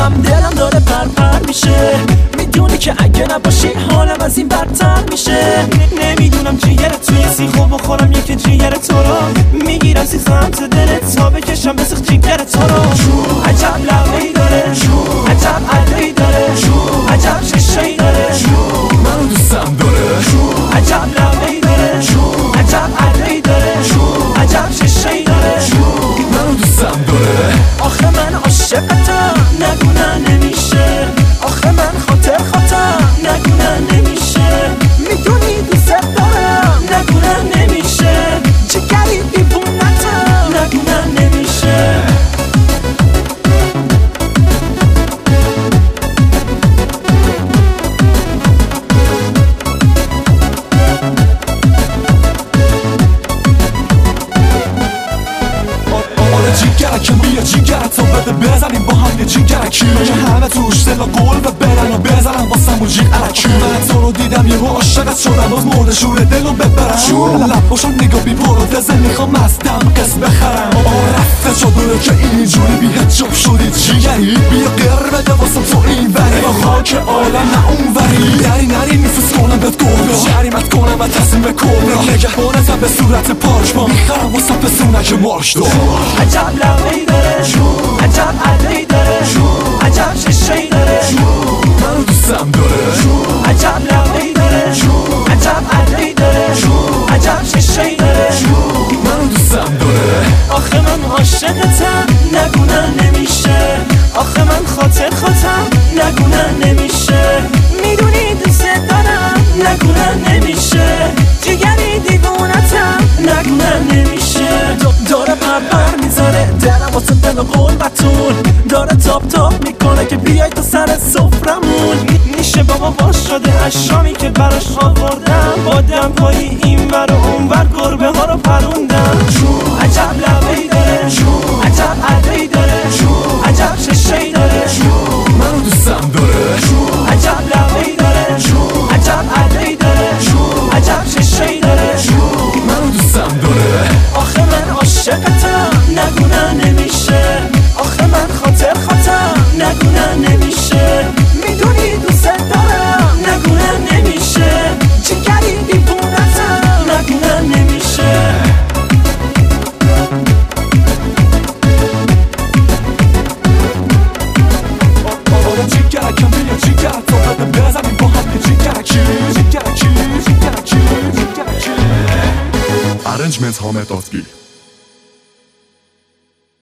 قلبم دلم داره پر میشه. میدونی که اگه نباشی حالم از این بدتر میشه. نمیدونم جیگر توی سیخو بخورم یک جیگر تو رو. میگیرم سمت دلت تا بکشم بسخ جیگر تو رو. عجب لبه‌ای داره، عجب ادایی داره، عجب ششه‌ای داره، منو دوستم داره. عجب لبه‌ای داره، عجب ادایی داره، عجب ششه‌ای داره، منو دوستم داره. آخه من عاشقتم نگو نه نمیشه. آخه من خاطر نگو نه نمیشه. میدونی دوست دارم نگو نه نمیشه. جگری دیوونتم نگو نه نمیشه. جیگرکم بیا جیگرتو بده بزنیم با هم یه جیگرکی که همه توش دل و قول و برن و بزنم واسم و جیگ علکی. من تو رو دیدم یهو عاشقت شدم باز مرده شور دل رو ببرم. لب باشم نگاه بی پروتزه میخوام از دم قص بخرم. رفته چادره که اینجوری بی هجاب شدی جیگری. بیا قر بده واسم تو این وری با خاک عالم نه اون وری. نری میفوز کنم بهت گرگا جریمت کنم و تصمیم به کبرا. نگهبانتم به صورت پارچما میخرم واسم پسونک مارش دو. عجب لبه‌ای داره، عجب ادایی داره، عجب ششه‌ای داره، منو دوستم داره. عجب لبه‌ای داره، عجب ادایی داره، عجب ششه‌ای داره، منو دوستم داره. آخه من عاشقتم نگو نه نمیشه. آخه من خاطر نگو نه نمیشه. میدونی دوست دارم نگو نه نمیشه. جگری دیوونتم نگو نه نمیشه. داره پر میذاره دلم واسه دل و قلبتون. داره تاپ میکنه که بیای تو سر سفرمون. میشه بابا باش شده اشامی که براش آوردم. با دمپایی این ور و اون ور گربه ها رو پروندم. عجب لبه‌ای داره، عجب ادایی داره، عجب ششه‌ای داره، منو دوستم داره. عجب لبه‌ای داره، عجب ادایی داره، عجب ششه‌ای داره، منو دوستم داره. آخه من عاشقتم نگو نه نمیشه. آخه من خاطر نگو نه نمیشه. میدونی دوست دارم نگو نه نمیشه. جگری دیوونتم نگو نه نمیشه. جیگرکم بیا جیگرتو بده بزنیم با هم یه جیگرکی. Arrangement Hamed Dotgi.